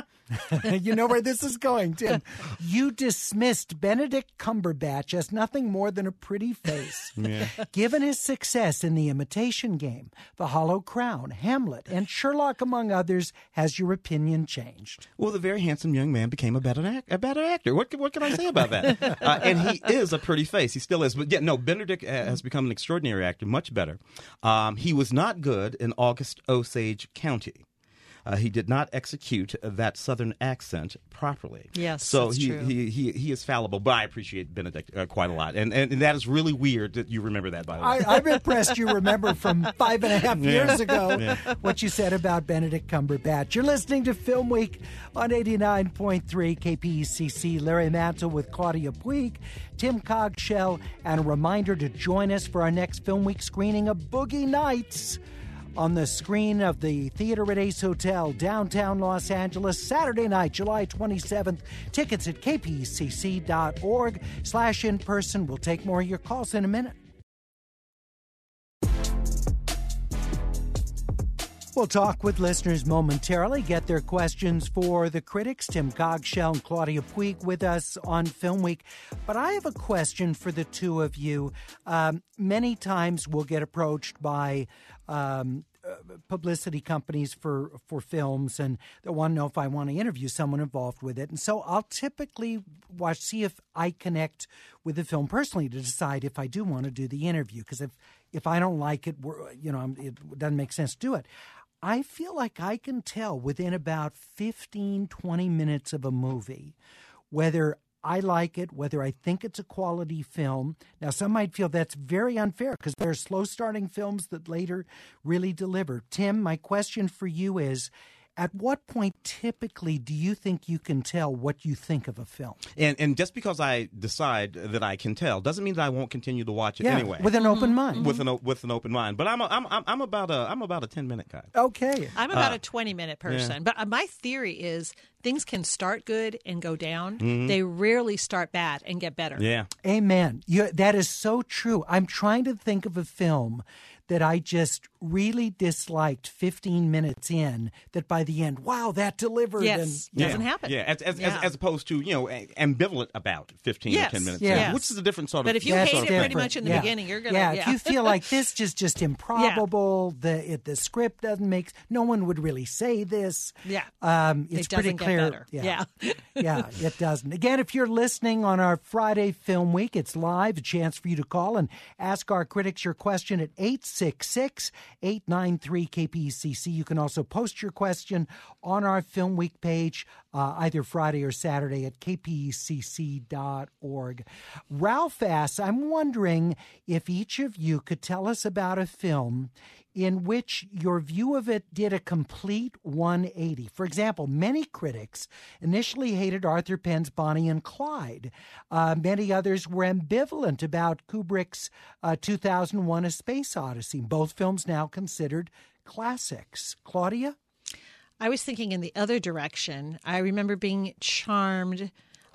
you know where this is going, Tim, you dismissed Benedict Cumberbatch as nothing more than a pretty face.
Yeah.
Given his success in The Imitation Game, The Hollow Crown, Hamlet, and Sherlock, among others, has your opinion changed?
Well, the very handsome young man became a better, act, a better actor. What, what can I say about that? uh, and he is a pretty face. He still is. But yeah, no, Benedict has become an extraordinary actor, much better. Um, he was not good in August Osage County. Uh, he did not execute that Southern accent properly.
Yes,
so
that's
he,
true.
he he he is fallible. But I appreciate Benedict uh, quite a lot, and, and and that is really weird that you remember that. By the way,
I, I'm impressed you remember from five and a half years
Yeah.
ago
Yeah.
what you said about Benedict Cumberbatch. You're listening to Film Week on eighty-nine point three K P C C. Larry Mantle with Claudia Puig, Tim Cogshell, and a reminder to join us for our next Film Week screening of Boogie Nights on the screen of the Theater at Ace Hotel, downtown Los Angeles, Saturday night, July twenty-seventh. Tickets at kpcc.org slash in person. We'll take more of your calls in a minute. We'll talk with listeners momentarily, get their questions for the critics, Tim Cogshell and Claudia Puig, with us on Film Week. But I have a question for the two of you. Um, many times we'll get approached by um, uh, publicity companies for, for films, and they want to know if I want to interview someone involved with it. And so I'll typically watch, see if I connect with the film personally to decide if I do want to do the interview. Because if, if I don't like it, you know, it doesn't make sense to do it. I feel like I can tell within about fifteen, twenty minutes of a movie whether I like it, whether I think it's a quality film. Now, some might feel that's very unfair because there are slow-starting films that later really deliver. Tim, my question for you is, at what point typically do you think you can tell what you think of a film?
And and just because I decide that I can tell doesn't mean that I won't continue to watch it
yeah,
anyway.
With an open mind.
Mm-hmm. With an with an open mind. But I'm a, I'm I'm about a I'm about a ten minute guy.
Okay.
I'm about
uh,
a twenty minute person.
Yeah.
But my theory is things can start good and go down.
Mm-hmm.
They rarely start bad and get better.
Yeah.
Amen. You, that is so true. I'm trying to think of a film that I just really disliked fifteen minutes in, that by the end, wow, that delivered.
Yes,
and,
doesn't
yeah.
happen.
Yeah, as, as,
Yeah.
As, as opposed to, you know, ambivalent about fifteen
Yes.
or ten minutes,
Yes.
in, which is a different sort of.
But if you
That's
hate it
different.
pretty much in the
Yeah.
beginning, you're going to,
yeah,
yeah.
if you feel like this is just improbable, the it, the script doesn't make, no one would really say this.
Yeah.
Um, it's
It doesn't
pretty
get
clear.
better.
Yeah.
Yeah.
yeah, it doesn't. Again, if you're listening on our Friday Film Week, it's live, a chance for you to call and ask our critics your question at eight six six, eight nine three, K P C C. You can also post your question on our Film Week page, uh, either Friday or Saturday at k p c c dot org. Ralph asks, I'm wondering if each of you could tell us about a film in which your view of it did a complete one eighty. For example, many critics initially hated Arthur Penn's Bonnie and Clyde. Uh, many others were ambivalent about Kubrick's uh, two thousand one A Space Odyssey, both films now considered classics. Claudia?
I was thinking in the other direction. I remember being charmed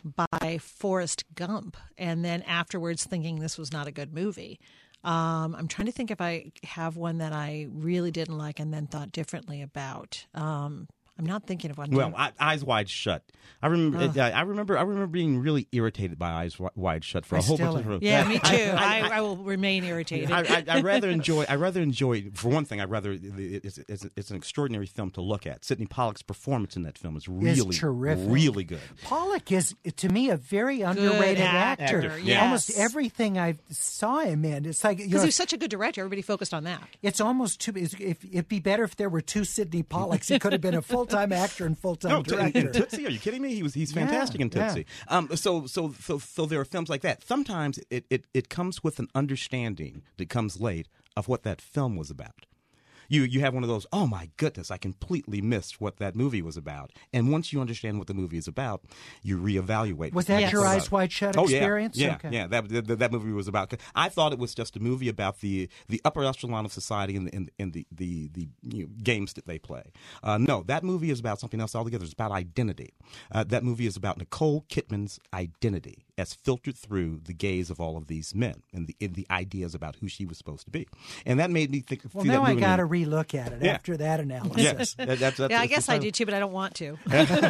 by Forrest Gump, and then afterwards thinking this was not a good movie. Um, I'm trying to think if I have one that I really didn't like and then thought differently about. Um, I'm not thinking of one.
Well, I, Eyes Wide Shut. I remember. Uh, I remember. I remember being really irritated by Eyes Wide Shut for
I
a whole
still
bunch
am.
of.
Yeah, me too.
I,
I, I, I will remain irritated.
I, I, I rather enjoy. I rather enjoy. For one thing, I rather it's, it's, it's an extraordinary film to look at. Sidney Pollack's performance in that film is really,
It's terrific.
really good.
Pollack is, to me, a very underrated actor.
actor, yes.
Almost everything I saw him in, it's like, you
Because
know,
he's such a good director, everybody focused on that.
it's almost too. If it'd be better if there were two Sidney Pollacks. He could have been a full time actor and full time
No, t- in,
director.
in Tootsie, are you kidding me? He was he's fantastic
Yeah,
in Tootsie.
yeah.
Um, so, so so so there are films like that. Sometimes it, it it comes with an understanding that comes late of what that film was about. You you have one of those, oh my goodness, I completely missed what that movie was about. And once you understand what the movie is about, you reevaluate.
Was
what
that
it's
your
about.
Eyes Wide Shut
Oh,
experience?
Yeah, yeah,
Okay.
yeah. That, that that movie was about. I thought it was just a movie about the the upper echelon of society and the and, and the the, the you know, games that they play. Uh, no, that movie is about something else altogether. It's about identity. Uh, that movie is about Nicole Kidman's identity as filtered through the gaze of all of these men and the and the ideas about who she was supposed to be. And that made me think.
Well,
see
now
that
I
movie
got to
and-
relook at it
Yeah.
after that analysis.
Yes, that, that's, that's,
Yeah, I
that's
guess
the
I
title.
do too, but I don't want to.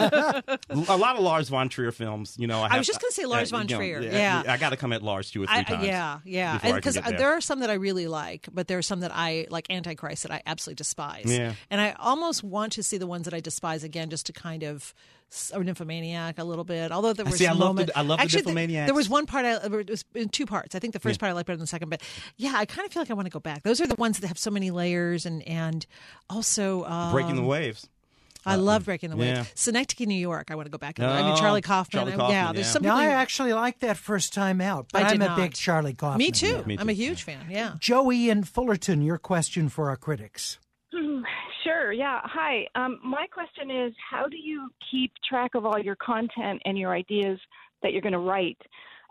A lot of Lars von Trier films, you know. I,
I
have,
was just gonna say Lars von
you know,
Trier, yeah.
I got to come at Lars two or three
I,
times.
yeah, yeah.
before I can
Because
get there.
there are some that I really like, but there are some that I, like Antichrist, that I absolutely despise.
Yeah.
And I almost want to see the ones that I despise again, just to kind of, or Nymphomaniac a little bit. Although there
I
were
see, I
some
love the-
moments.
I love the
Actually, th-
Nymphomaniacs.
There was one part, I, it was in two parts. I think the first part I liked better than the second, but yeah, I kind of feel like I want to go back. Those are the ones that have so many layers, and and also um,
Breaking the Waves.
I love Breaking the Waves.
yeah.
Synecdoche, New York. I want to go back. I mean,
Oh,
Charlie Kaufman.
Charlie
I-
Kaufman,
yeah, there's
yeah.
something.
Now, I actually liked that first time out, but
I
I'm
did
a big
not.
Charlie Kaufman.
Me too.
Me
I'm a
too.
huge fan. Yeah.
Joey in Fullerton, your question for our critics.
Sure, yeah. Hi. Um, my question is, how do you keep track of all your content and your ideas that you're going to write?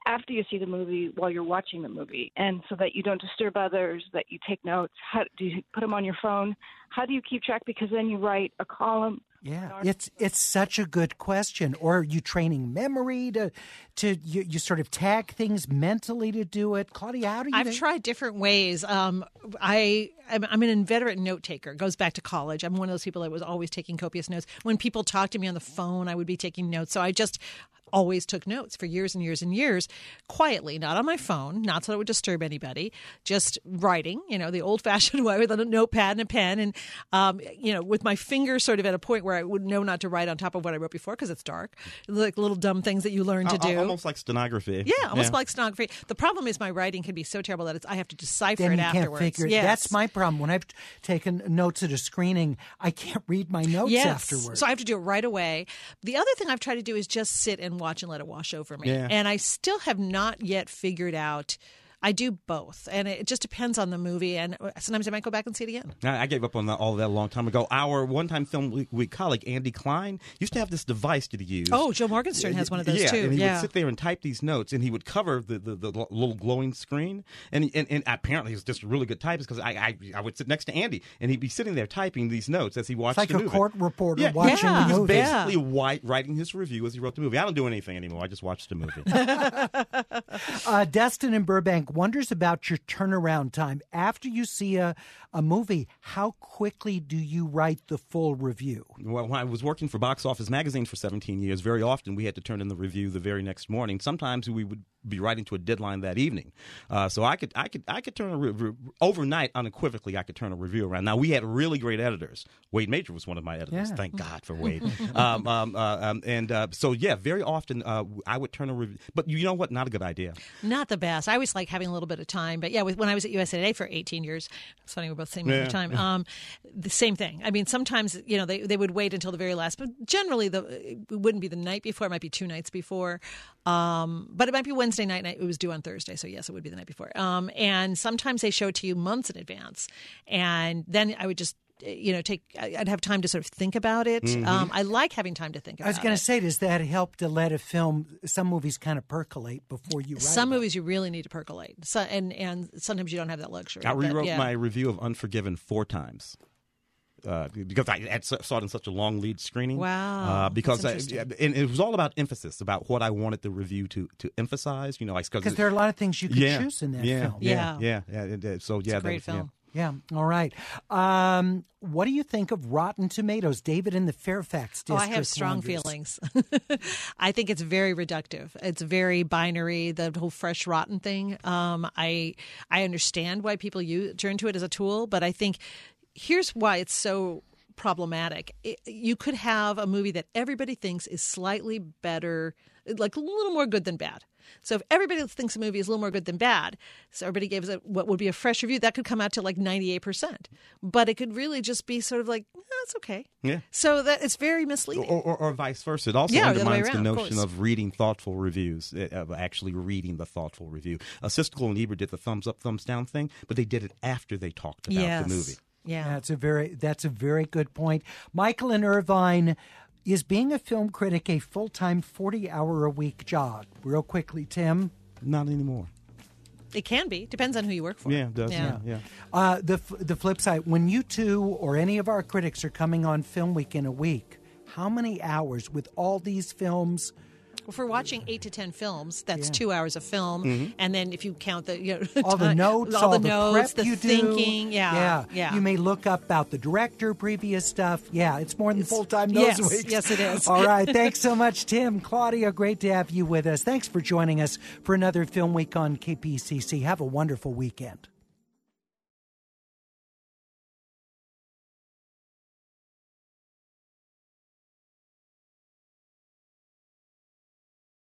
after you see the movie while you're watching the movie, and so that you don't disturb others, that you take notes? How do you put them on your phone? How do you keep track? Because then you write a column.
Yeah, it's it's such a good question. Or are you training memory to to you, you sort of tag things mentally to do it? Claudia, how do you?
I've
think?
tried different ways. Um, I I'm, I'm an inveterate note taker. It goes back to college. I'm one of those people that was always taking copious notes. When people talk to me on the phone, I would be taking notes. So I just always took notes for years and years and years, quietly, not on my phone, not so it would disturb anybody, just writing, you know, the old-fashioned way with a notepad and a pen, and, um, you know, with my finger sort of at a point where I would know not to write on top of what I wrote before because it's dark, like little dumb things that you learn to
uh,
do.
Almost like stenography.
Yeah, almost
yeah.
like stenography. The problem is my writing can be so terrible that it's, I have to decipher
then
it
you
afterwards.
Can't figure it.
Yes.
That's my problem. When I've taken notes at a screening, I can't read my notes
yes.
afterwards.
So I have to do it right away. The other thing I've tried to do is just sit and watch and let it wash over me.
Yeah.
And I still have not yet figured out. I do both, and it just depends on the movie, and sometimes I might go back and see it again.
I gave up on that, all of that a long time ago. Our one-time film week, week colleague, Andy Klein, used to have this device that he used.
Oh, Joe Morgenstern has one of those,
yeah,
too.
And he
yeah.
would sit there and type these notes, and he would cover the, the, the little glowing screen. And and, and apparently he was just a really good typist because I, I I would sit next to Andy, and he'd be sitting there typing these notes as he watched
it's like
the
a
movie.
court reporter
yeah.
watching
Yeah.
the
He was
movie.
basically
Yeah.
white, writing his review as he wrote the movie. I don't do anything anymore. I just watch the movie.
uh, Destin in Burbank wonders about your turnaround time. After you see a, a movie, how quickly do you write the full review?
Well, when I was working for Box Office Magazine for seventeen years, very often we had to turn in the review the very next morning. Sometimes we would be writing to a deadline that evening. Uh, so I could, I could, I could turn a re- re- overnight, unequivocally, I could turn a review around. Now we had really great editors. Wade Major was one of my editors.
Yeah.
Thank God for Wade. um, um, uh, um, and uh, so yeah, very often uh, I would turn a review. But you know what? Not a good idea.
Not the best. I always like having a little bit of time. But yeah, with, when I was at U S A Today for eighteen years, it's funny, we're both saying
Yeah.
all the time. Um, the same thing. I mean, sometimes, you know, they, they would wait until the very last, but generally the, it wouldn't be the night before. It might be two nights before. Um, but it might be Wednesday night, and it was due on Thursday. So yes, it would be the night before. Um, and sometimes they show it to you months in advance. And then I would just, you know, take, I'd have time to sort of think about it.
Mm-hmm.
Um, I like having time to think about
I was going
it.
to say, does that help to let a film, some movies kind of percolate before you write
Some
about
movies you really need to percolate. So, and, and sometimes you don't have that luxury.
I
But,
rewrote
yeah.
my review of Unforgiven four times. Uh, because I had saw it in such a long lead screening.
Wow,
Uh, because I,
that's interesting.
and it was all about emphasis, about what I wanted the review to, to emphasize. You know, like
Because there are a lot of things you could
yeah,
choose in that
yeah,
film.
Yeah,
Yeah.
yeah, yeah. yeah, yeah. So yeah,
It's a great
that was,
film.
Yeah. All right. Um, what do you think of Rotten Tomatoes? David in the Fairfax
Oh,
district.
I have strong
wonders.
feelings. I think it's very reductive. It's very binary. The whole fresh rotten thing. Um, I I understand why people use, turn to it as a tool, but I think here's why it's so problematic. It, you could have a movie that everybody thinks is slightly better, like a little more good than bad. So if everybody thinks a movie is a little more good than bad, so everybody gives it what would be a fresh review, that could come out to like ninety-eight percent. But it could really just be sort of like, oh, it's okay.
Yeah.
So that it's very misleading.
Or, or, or vice versa. It also
Yeah, the other way
undermines the
around, of
notion
course.
of reading thoughtful reviews, uh, of actually reading the thoughtful review. Uh, Siskel and Ebert did the thumbs up, thumbs down thing, but they did it after they talked about
yes.
the movie.
Yeah.
That's a very that's a very good point. Michael in Irvine, is being a film critic a full-time forty-hour-a-week job? Real quickly, Tim.
Not anymore.
It can be. Depends on who you work for.
Yeah, it does. Yeah, yeah.
Uh, the f- the flip side, when you two or any of our critics are coming on Film Week in a week, how many hours with all these films?
Well, if we're watching eight to ten films, that's
Yeah.
two hours of film,
Mm-hmm.
and then if you count the you know
All the
time-
notes,
all,
all
the notes,
prep
the
you do.
thinking, yeah,
yeah,
yeah.
You may look up about the director, previous stuff. Yeah, it's more than full time those
yes,
weeks.
yes, it is.
All right, thanks so much, Tim, Claudia. Great to have you with us. Thanks for joining us for another Film Week on K P C C. Have a wonderful weekend.